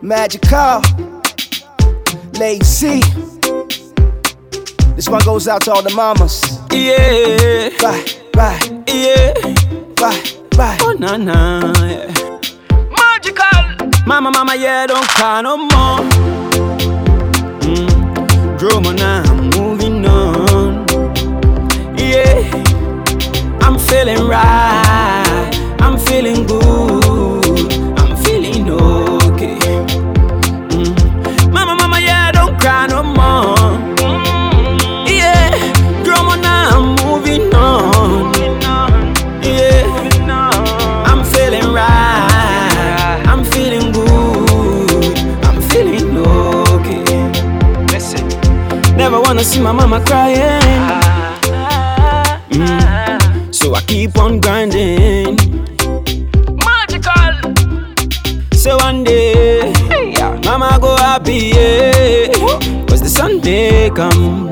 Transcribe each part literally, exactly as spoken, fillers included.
Magical, Lazy. This one goes out to all the mamas. Yeah. Bye, bye, Yeah. bye, bye. Oh, nah, nah, yeah. Magical. Mama, mama, yeah, don't cry no more. Mm. Drama now, I'm moving on. Yeah. I'm feeling right. I'm feeling good. I'm feeling okay. Mm. Mama, mama, yeah, don't cry no more. Yeah. Drama now, I'm moving on. Yeah. I'm feeling right. I'm feeling good. I'm feeling okay. Listen. Never wanna see my mama crying. Mm. So I keep on grinding. Magical. So one day, Hey, yeah. mama go happy, yeah. Cause the sun may come.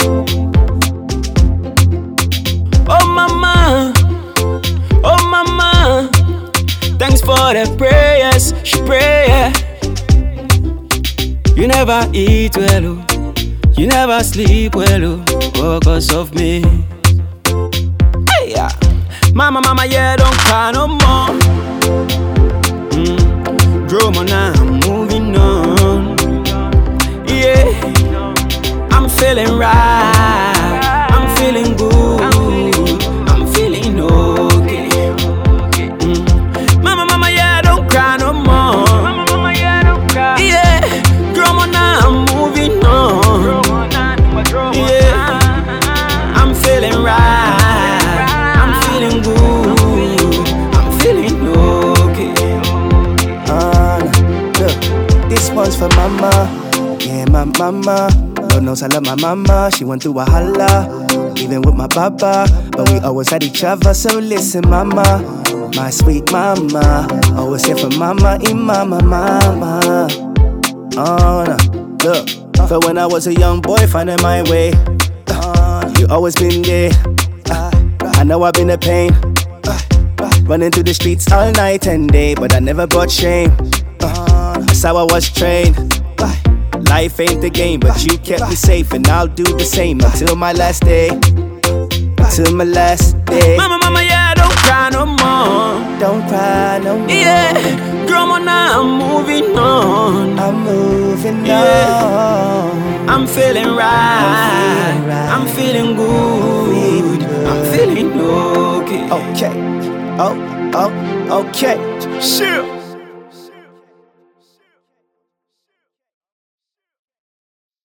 Oh mama, oh mama, thanks for the prayers, she pray, yeah. You never eat well, oh. You never sleep well, oh, oh, cause of me. Hey, yeah. Mama, mama, yeah, don't cry no more. Mm. Drama now, I'm moving on. Yeah, I'm feeling right. I'm feeling good. I'm feeling okay. Mm. Mama, mama, yeah, don't cry no more. Mama, mama, yeah, don't cry. Yeah, drama now, I'm moving on. Yeah, I'm feeling right. I'm feeling good. I'm feeling okay. Uh, look, this one's for mama. Yeah, my mama. Lord knows I love my mama. She went through a holla, even with my papa. But we always had each other, so listen, mama. My sweet mama. Always here for mama, e mama, mama. Oh, no. Look, for when I was a young boy, finding my way. Uh, you always been there. Uh, I know I've been a pain. Running through the streets all night and day, but I never brought shame. Uh, that's how I was trained. Life ain't the game, but you kept me safe, and I'll do the same until my last day. Until my last day. Mama, mama, yeah, don't cry no more. Don't cry no more. Yeah, drama now, I'm moving on. I'm moving Yeah. on. I'm feeling right. feeling right. I'm feeling good. I'm feeling okay. Okay. Oh, oh, okay. Sure.